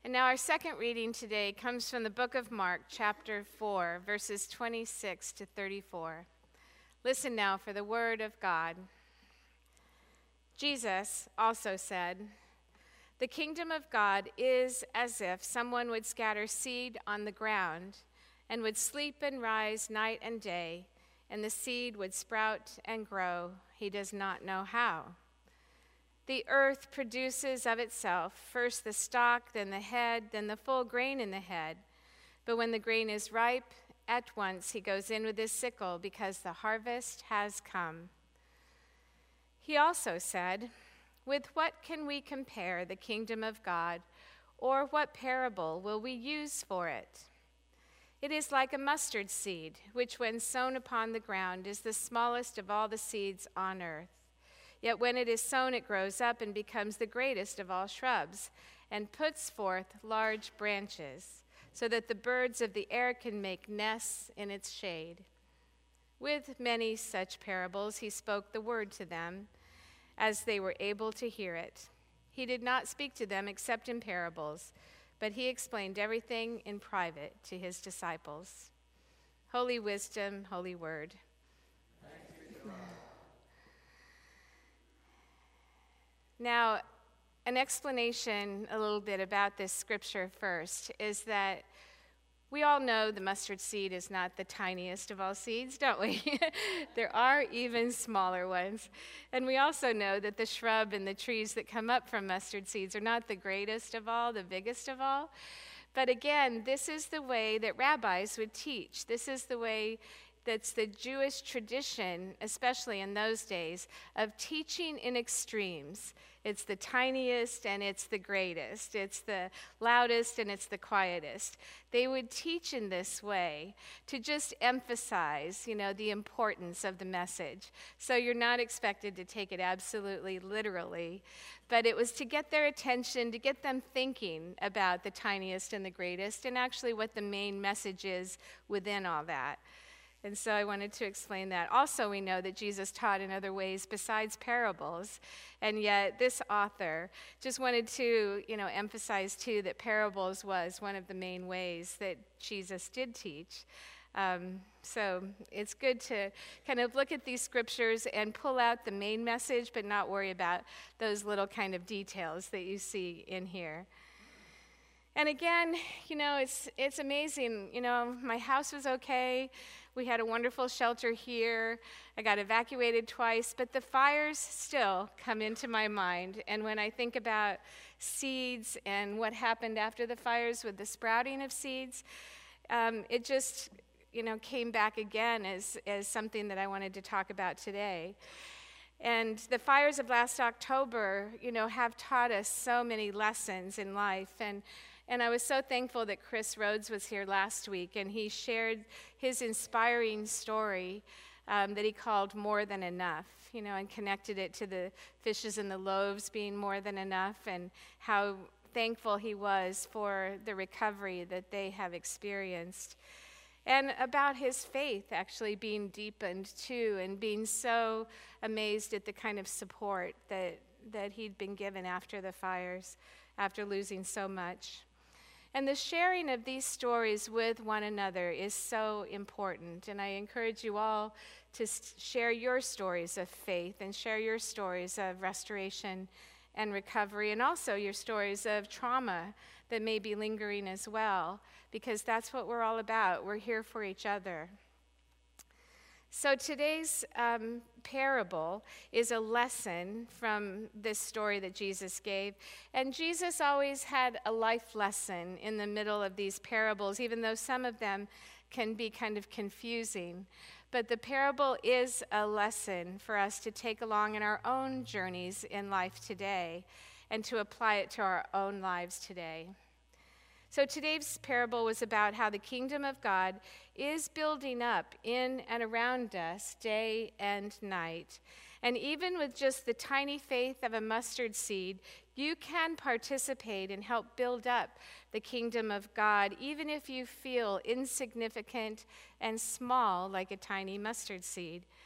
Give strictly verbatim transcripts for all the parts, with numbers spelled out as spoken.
And now our second reading today comes from the book of Mark, chapter four, verses twenty-six to thirty-four. Listen now for the word of God. Jesus also said, "The kingdom of God is as if someone would scatter seed on the ground and would sleep and rise night and day, and the seed would sprout and grow. He does not know how. The earth produces of itself first the stalk, then the head, then the full grain in the head. But when the grain is ripe, at once he goes in with his sickle because the harvest has come." He also said, "With what can we compare the kingdom of God, or what parable will we use for it? It is like a mustard seed, which when sown upon the ground is the smallest of all the seeds on earth. Yet when it is sown, it grows up and becomes the greatest of all shrubs, and puts forth large branches, so that the birds of the air can make nests in its shade." With many such parables he spoke the word to them, as they were able to hear it. He did not speak to them except in parables, but he explained everything in private to his disciples. Holy wisdom, holy word. Now, an explanation a little bit about this scripture first is that we all know the mustard seed is not the tiniest of all seeds, don't we? There are even smaller ones. And we also know that the shrub and the trees that come up from mustard seeds are not the greatest of all, the biggest of all. But again, this is the way that rabbis would teach. This is the way that's the Jewish tradition, especially in those days, of teaching in extremes. It's the tiniest and it's the greatest. It's the loudest and it's the quietest. They would teach in this way to just emphasize, you know, the importance of the message. So you're not expected to take it absolutely literally, but it was to get their attention, to get them thinking about the tiniest and the greatest, and actually what the main message is within all that. And so I wanted to explain that. Also, we know that Jesus taught in other ways besides parables, and yet this author just wanted to, you know, emphasize too that parables was one of the main ways that Jesus did teach. Um, so it's good to kind of look at these scriptures and pull out the main message, but not worry about those little kind of details that you see in here. And again, you know, it's it's amazing. You know, my house was okay. We had a wonderful shelter here. I got evacuated twice, but the fires still come into my mind. And when I think about seeds and what happened after the fires with the sprouting of seeds, um, it just, you know, came back again as, as something that I wanted to talk about today. And the fires of last October, you know, have taught us so many lessons in life. And And I was so thankful that Chris Rhodes was here last week, and he shared his inspiring story um, that he called More Than Enough, you know, and connected it to the fishes and the loaves being more than enough, and how thankful he was for the recovery that they have experienced. And about his faith actually being deepened too, and being so amazed at the kind of support that, that he'd been given after the fires, after losing so much. And the sharing of these stories with one another is so important. And I encourage you all to share your stories of faith and share your stories of restoration and recovery, and also your stories of trauma that may be lingering as well, because that's what we're all about. We're here for each other. So today's um, parable is a lesson from this story that Jesus gave. And Jesus always had a life lesson in the middle of these parables, even though some of them can be kind of confusing. But the parable is a lesson for us to take along in our own journeys in life today and to apply it to our own lives today. So today's parable was about how the kingdom of God is building up in and around us day and night. And even with just the tiny faith of a mustard seed, you can participate and help build up the kingdom of God, even if you feel insignificant and small like a tiny mustard seed.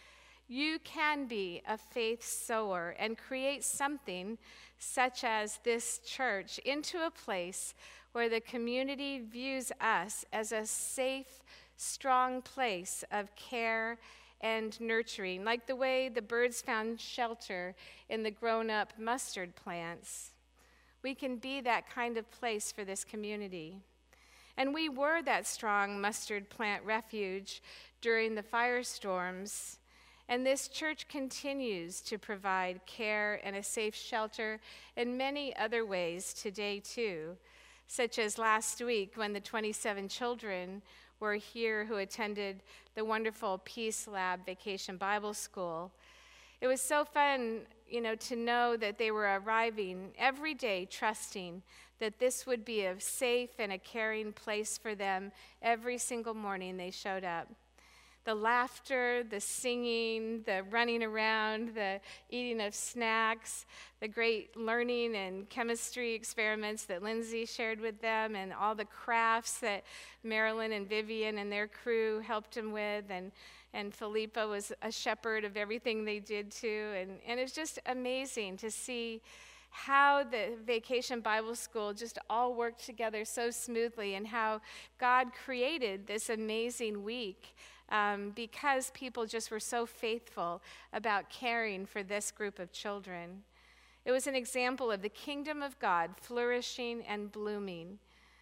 You can be a faith sower and create something such as this church into a place where the community views us as a safe, strong place of care and nurturing, like the way the birds found shelter in the grown-up mustard plants. We can be that kind of place for this community. And we were that strong mustard plant refuge during the firestorms. And this church continues to provide care and a safe shelter in many other ways today, too, such as last week when the twenty-seven children were here who attended the wonderful Peace Lab Vacation Bible School. It was so fun, you know, to know that they were arriving every day trusting that this would be a safe and a caring place for them every single morning they showed up. The laughter, the singing, the running around, the eating of snacks, the great learning and chemistry experiments that Lindsay shared with them, and all the crafts that Marilyn and Vivian and their crew helped them with, and, and Philippa was a shepherd of everything they did too. And, and it's just amazing to see how the Vacation Bible School just all worked together so smoothly, and how God created this amazing week um, because people just were so faithful about caring for this group of children. It was an example of the kingdom of God flourishing and blooming.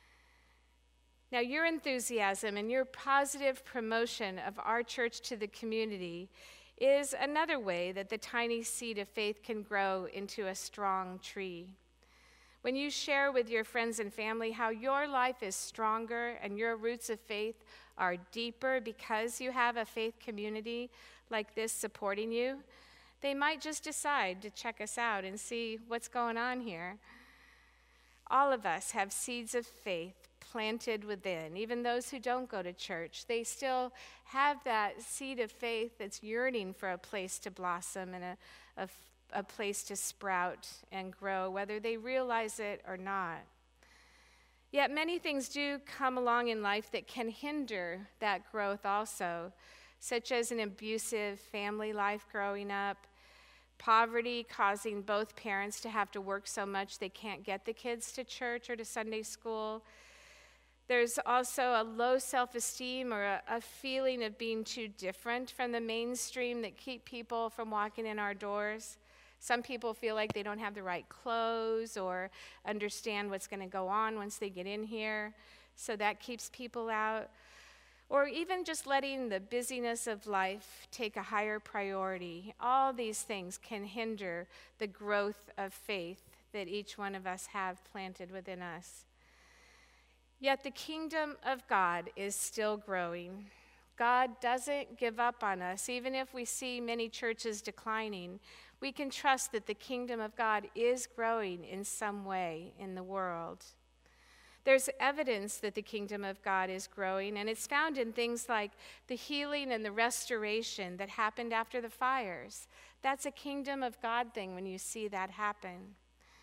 Now, your enthusiasm and your positive promotion of our church to the community is another way that the tiny seed of faith can grow into a strong tree. When you share with your friends and family how your life is stronger and your roots of faith are deeper because you have a faith community like this supporting you, they might just decide to check us out and see what's going on here. All of us have seeds of faith planted within. Even those who don't go to church, they still have that seed of faith that's yearning for a place to blossom and a, a, a place to sprout and grow, whether they realize it or not. Yet many things do come along in life that can hinder that growth also, such as an abusive family life growing up, poverty causing both parents to have to work so much they can't get the kids to church or to Sunday school. There's also a low self-esteem or a, a feeling of being too different from the mainstream that keep people from walking in our doors. Some people feel like they don't have the right clothes or understand what's going to go on once they get in here, so that keeps people out. Or even just letting the busyness of life take a higher priority. All these things can hinder the growth of faith that each one of us have planted within us. Yet the kingdom of God is still growing. God doesn't give up on us. Even if we see many churches declining, we can trust that the kingdom of God is growing in some way in the world. There's evidence that the kingdom of God is growing, and it's found in things like the healing and the restoration that happened after the fires. That's a kingdom of God thing when you see that happen.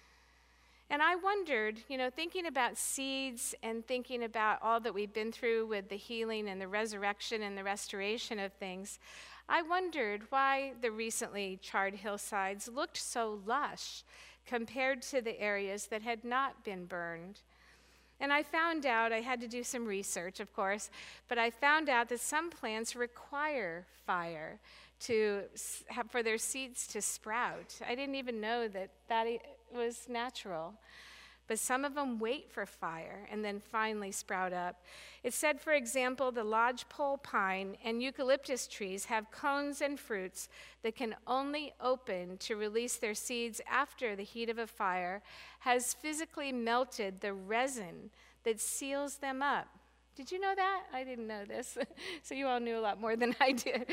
And I wondered, you know, thinking about seeds and thinking about all that we've been through with the healing and the resurrection and the restoration of things, I wondered why the recently charred hillsides looked so lush compared to the areas that had not been burned. And I found out, I had to do some research, of course, but I found out that some plants require fire to for their seeds to sprout. I didn't even know that that was natural. But some of them wait for fire and then finally sprout up. It said, for example, the lodgepole pine and eucalyptus trees have cones and fruits that can only open to release their seeds after the heat of a fire has physically melted the resin that seals them up. Did you know that? I didn't know this. So you all knew a lot more than I did.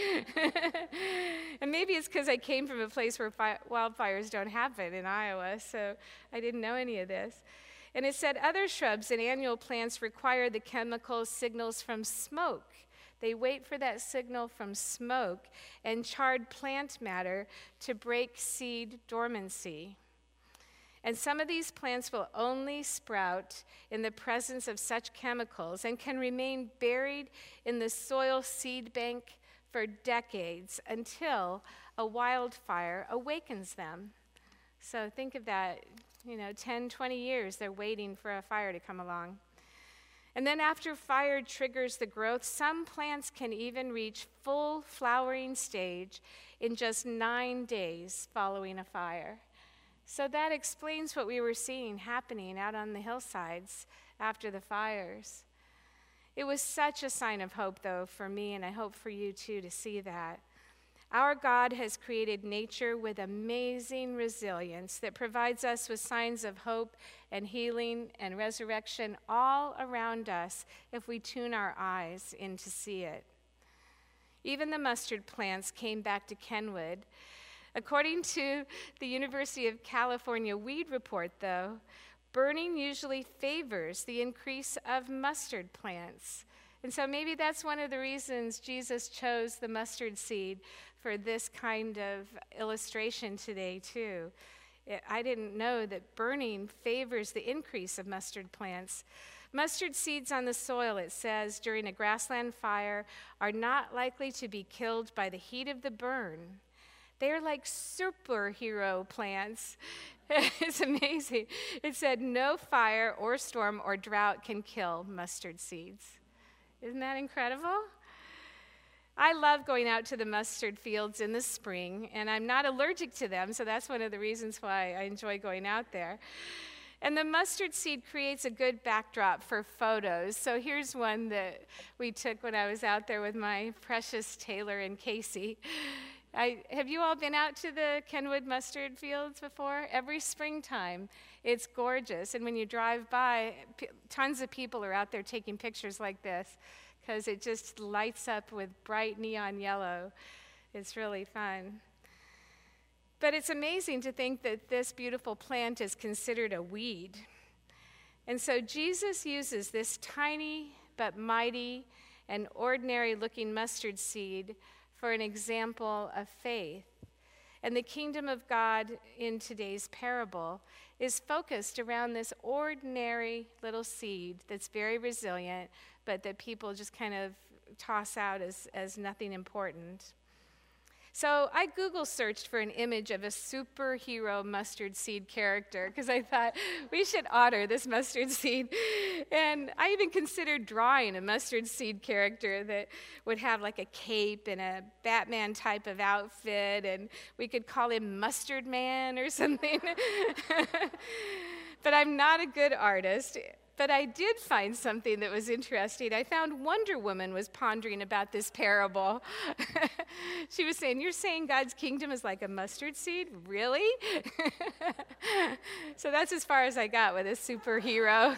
And maybe it's because I came from a place where fi- wildfires don't happen in Iowa, so I didn't know any of this. And it said other shrubs and annual plants require the chemical signals from smoke. They wait for that signal from smoke and charred plant matter to break seed dormancy. And some of these plants will only sprout in the presence of such chemicals and can remain buried in the soil seed bank for decades until a wildfire awakens them. So think of that, you know, ten, twenty years they're waiting for a fire to come along. And then after fire triggers the growth, some plants can even reach full flowering stage in just nine days following a fire. So that explains what we were seeing happening out on the hillsides after the fires. It was such a sign of hope, though, for me, and I hope for you too, to see that. Our God has created nature with amazing resilience that provides us with signs of hope and healing and resurrection all around us if we tune our eyes in to see it. Even the mustard plants came back to Kenwood. According to the University of California Weed Report, though, burning usually favors the increase of mustard plants. And so maybe that's one of the reasons Jesus chose the mustard seed for this kind of illustration today, too. It, I didn't know that burning favors the increase of mustard plants. Mustard seeds on the soil, it says, during a grassland fire are not likely to be killed by the heat of the burn. They're like superhero plants. It's amazing. It said no fire or storm or drought can kill mustard seeds. Isn't that incredible? I love going out to the mustard fields in the spring, and I'm not allergic to them, so that's one of the reasons why I enjoy going out there. And the mustard seed creates a good backdrop for photos. So here's one that we took when I was out there with my precious Taylor and Casey. I, have you all been out to the Kenwood mustard fields before? Every springtime, it's gorgeous. And when you drive by, p- tons of people are out there taking pictures like this because it just lights up with bright neon yellow. It's really fun. But it's amazing to think that this beautiful plant is considered a weed. And so Jesus uses this tiny but mighty and ordinary-looking mustard seed for an example of faith. And the kingdom of God in today's parable is focused around this ordinary little seed that's very resilient, but that people just kind of toss out as, as nothing important. So I Google searched for an image of a superhero mustard seed character because I thought we should honor this mustard seed. And I even considered drawing a mustard seed character that would have like a cape and a Batman type of outfit, and we could call him Mustard Man or something. But I'm not a good artist. But I did find something that was interesting. I found Wonder Woman was pondering about this parable. She was saying, you're saying God's kingdom is like a mustard seed? Really? So that's as far as I got with a superhero.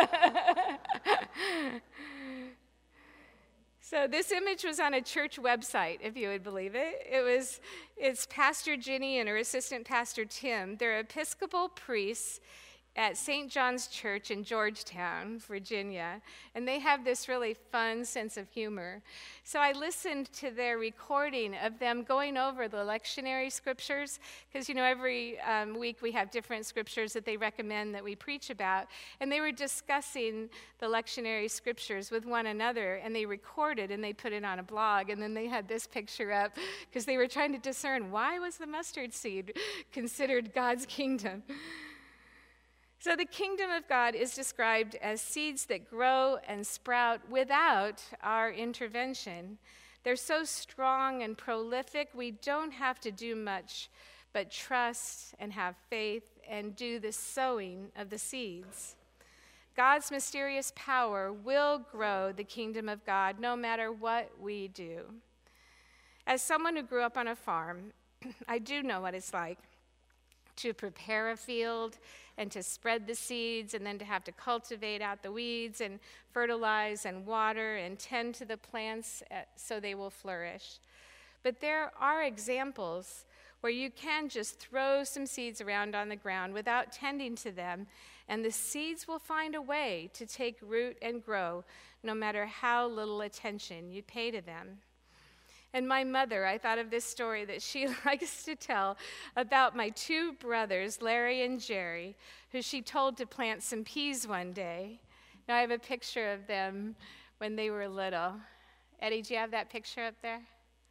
So this image was on a church website, if you would believe it. It was, it's Pastor Ginny and her assistant Pastor Tim. They're Episcopal priests at Saint John's Church in Georgetown, Virginia, and they have this really fun sense of humor. So I listened to their recording of them going over the lectionary scriptures, because, you know, every um, week we have different scriptures that they recommend that we preach about, and they were discussing the lectionary scriptures with one another, and they recorded and they put it on a blog, and then they had this picture up, because they were trying to discern why was the mustard seed considered God's kingdom. So the kingdom of God is described as seeds that grow and sprout without our intervention. They're so strong and prolific, we don't have to do much but trust and have faith and do the sowing of the seeds. God's mysterious power will grow the kingdom of God no matter what we do. As someone who grew up on a farm, I do know what it's like to prepare a field and to spread the seeds and then to have to cultivate out the weeds and fertilize and water and tend to the plants so they will flourish. But there are examples where you can just throw some seeds around on the ground without tending to them, and the seeds will find a way to take root and grow no matter how little attention you pay to them. And my mother, I thought of this story that she likes to tell about my two brothers, Larry and Jerry, who she told to plant some peas one day. Now, I have a picture of them when they were little. Eddie, do you have that picture up there?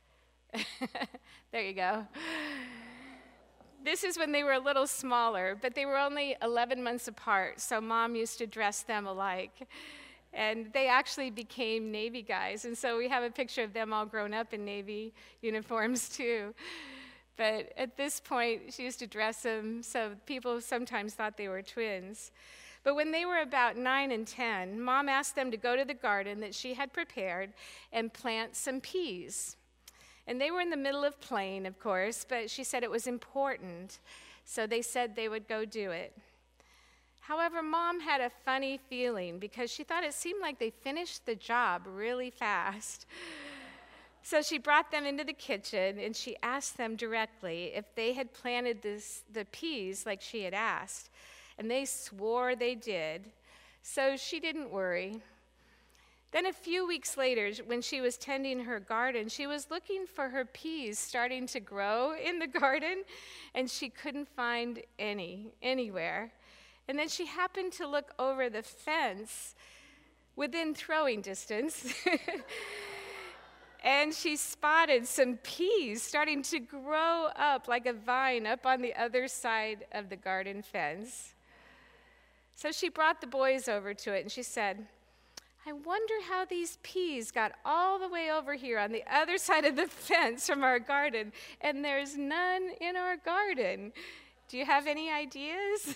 There you go. This is when they were a little smaller, but they were only eleven months apart, so Mom used to dress them alike. And they actually became Navy guys, and so we have a picture of them all grown up in Navy uniforms too. But at this point, she used to dress them, so people sometimes thought they were twins. But when they were about nine and ten, Mom asked them to go to the garden that she had prepared and plant some peas. And they were in the middle of playing, of course, but she said it was important, so they said they would go do it. However, Mom had a funny feeling because she thought it seemed like they finished the job really fast. So she brought them into the kitchen, and she asked them directly if they had planted this, the peas like she had asked. And they swore they did, so she didn't worry. Then a few weeks later, when she was tending her garden, she was looking for her peas starting to grow in the garden, and she couldn't find any anywhere. And then she happened to look over the fence within throwing distance, and she spotted some peas starting to grow up like a vine up on the other side of the garden fence. So she brought the boys over to it, and she said, "I wonder how these peas got all the way over here on the other side of the fence from our garden, and there's none in our garden. Do you have any ideas?"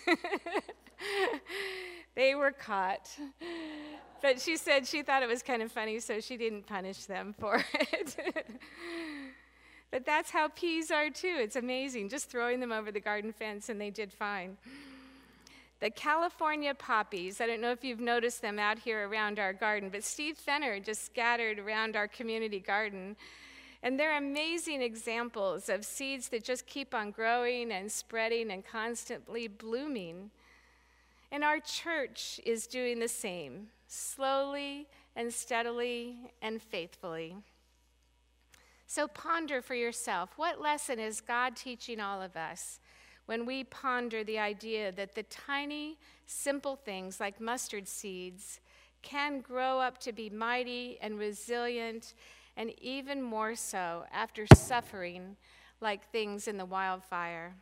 They were caught. But she said she thought it was kind of funny, so she didn't punish them for it. But that's how peas are, too. It's amazing, just throwing them over the garden fence, and they did fine. The California poppies, I don't know if you've noticed them out here around our garden, but Steve Fenner just scattered around our community garden. And they're amazing examples of seeds that just keep on growing and spreading and constantly blooming. And our church is doing the same, slowly and steadily and faithfully. So ponder for yourself, what lesson is God teaching all of us when we ponder the idea that the tiny, simple things like mustard seeds can grow up to be mighty and resilient, and even more so after suffering like things in the wildfire?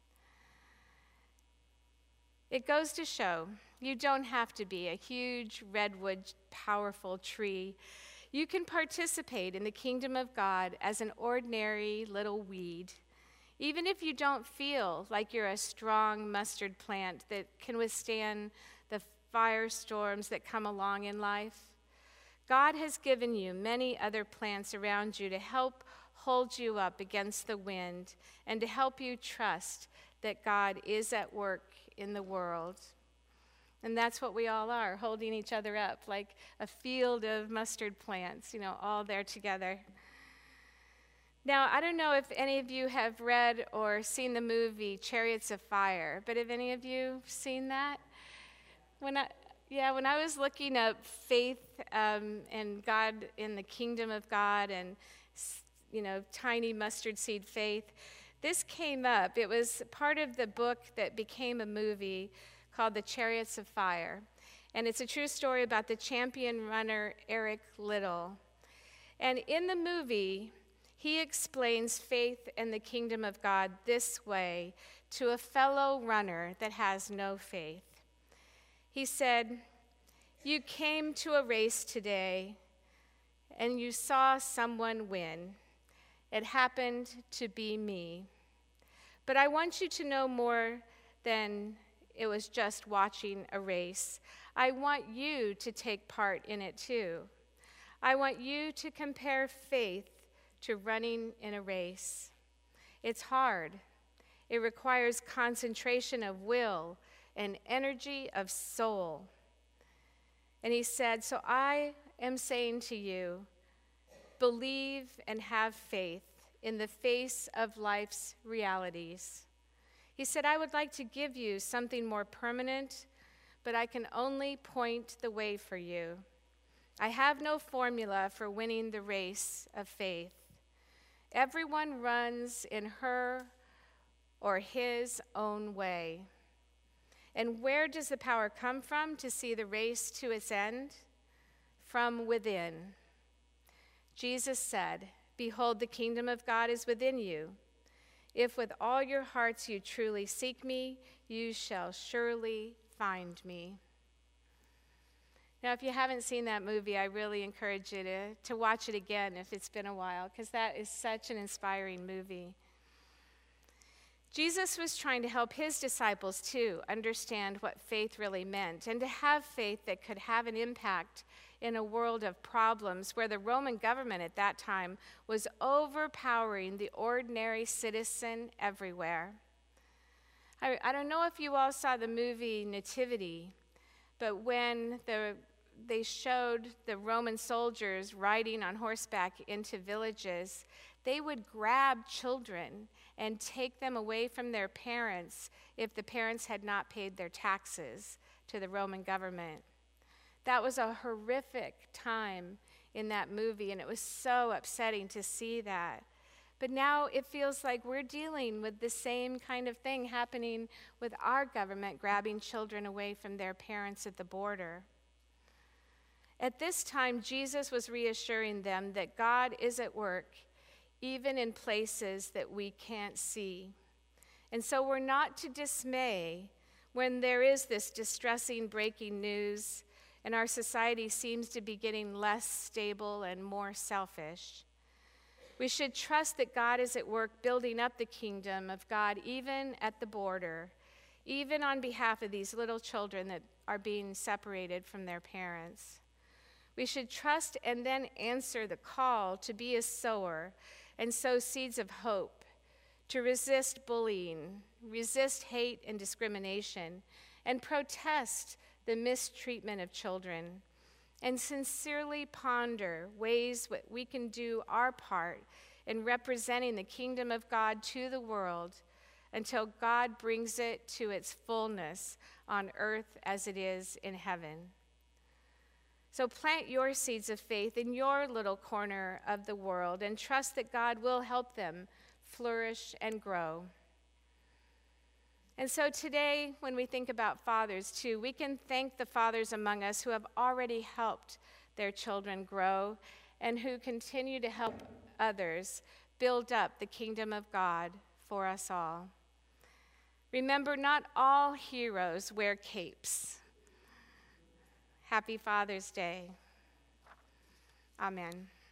It goes to show you don't have to be a huge redwood, powerful tree. You can participate in the kingdom of God as an ordinary little weed, even if you don't feel like you're a strong mustard plant that can withstand the firestorms that come along in life. God has given you many other plants around you to help hold you up against the wind and to help you trust that God is at work in the world. And that's what we all are, holding each other up like a field of mustard plants, you know, all there together. Now, I don't know if any of you have read or seen the movie Chariots of Fire, but have any of you seen that? When I, yeah, when I was looking up faith um, and God in the kingdom of God and, you know, tiny mustard seed faith, this came up. It was part of the book that became a movie called The Chariots of Fire. And it's a true story about the champion runner Eric Liddell. And in the movie, he explains faith and the kingdom of God this way to a fellow runner that has no faith. He said, "You came to a race today and you saw someone win. It happened to be me. But I want you to know more than it was just watching a race. I want you to take part in it too. I want you to compare faith to running in a race. It's hard. It requires concentration of will and energy of soul." And he said, "So I am saying to you, believe and have faith in the face of life's realities." He said, "I would like to give you something more permanent, but I can only point the way for you. I have no formula for winning the race of faith. Everyone runs in her or his own way. And where does the power come from to see the race to its end? From within." Jesus said, Behold, the kingdom of God is within you. If with all your hearts you truly seek me, you shall surely find me. Now, if you haven't seen that movie, I really encourage you to, to watch it again if it's been a while, because that is such an inspiring movie. Jesus was trying to help his disciples, too, understand what faith really meant and to have faith that could have an impact in a world of problems where the Roman government at that time was overpowering the ordinary citizen everywhere. I, I don't know if you all saw the movie Nativity, but when the, they showed the Roman soldiers riding on horseback into villages, they would grab children and take them away from their parents if the parents had not paid their taxes to the Roman government. That was a horrific time in that movie, and it was so upsetting to see that. But now it feels like we're dealing with the same kind of thing happening with our government grabbing children away from their parents at the border. At this time, Jesus was reassuring them that God is at work even in places that we can't see. And so we're not to dismay when there is this distressing breaking news and our society seems to be getting less stable and more selfish. We should trust that God is at work building up the kingdom of God even at the border, even on behalf of these little children that are being separated from their parents. We should trust and then answer the call to be a sower and sow seeds of hope, to resist bullying, resist hate and discrimination, and protest the mistreatment of children, and sincerely ponder ways that we can do our part in representing the kingdom of God to the world until God brings it to its fullness on earth as it is in heaven. So plant your seeds of faith in your little corner of the world and trust that God will help them flourish and grow. And so today, when we think about fathers too, we can thank the fathers among us who have already helped their children grow and who continue to help others build up the kingdom of God for us all. Remember, not all heroes wear capes. Happy Father's Day. Amen.